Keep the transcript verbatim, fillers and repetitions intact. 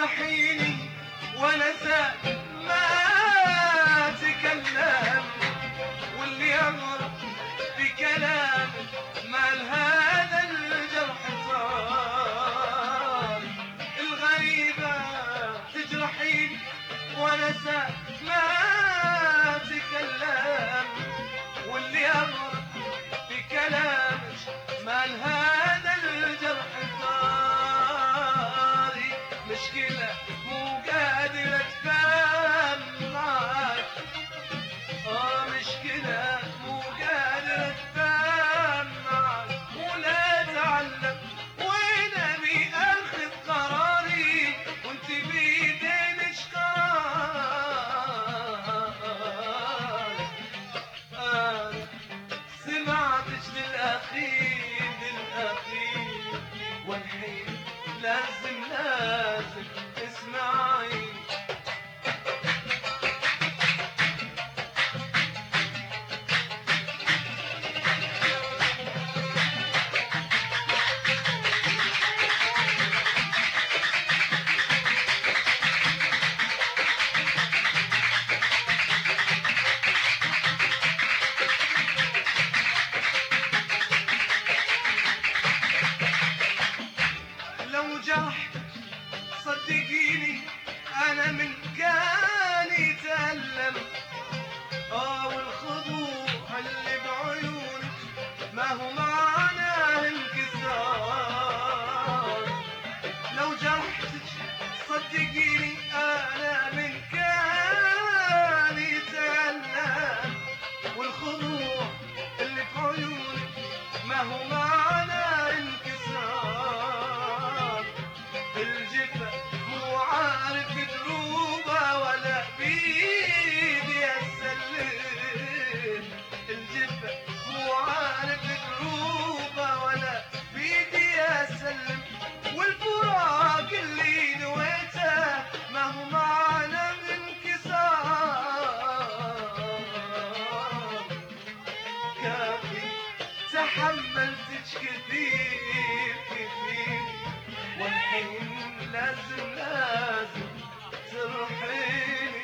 تجرحيني ونسى ما تكلم، واللي يغرق في كلامك مال هذا الجرح صار. الغريبة تجرحيني ونسى ما تكلم، واللي يغرق في كلامك مال هذا الجرح صار. مشكلة مو قادر اتفاهم معاك، اه مشكلة مو قادر اتفاهم معاك، ولا اتعلم وين ابي اخذ قراري وانت بيدينش قرار. آه سمعتش للاخير للاخير، والحين لازم لازم اسمعي. لو جرحتك صدقيني انا من كان يتألم، اه والخضوع اللي بعيونك ما هو معناه انكسار. لو جرحتك صدقيني انا من كان يتألم، والخضوع اللي بعيونك ما هو معناه انكسار. الجفا مو عارف دروبه ولا بيدي اسلم، الجفا مو عارف دروبه ولا بيدي اسلم، والفراق اللي نويته ما هو معنى انكسار. كافي تحملتك كثير كثير، والحين لازم لازم ترحيني.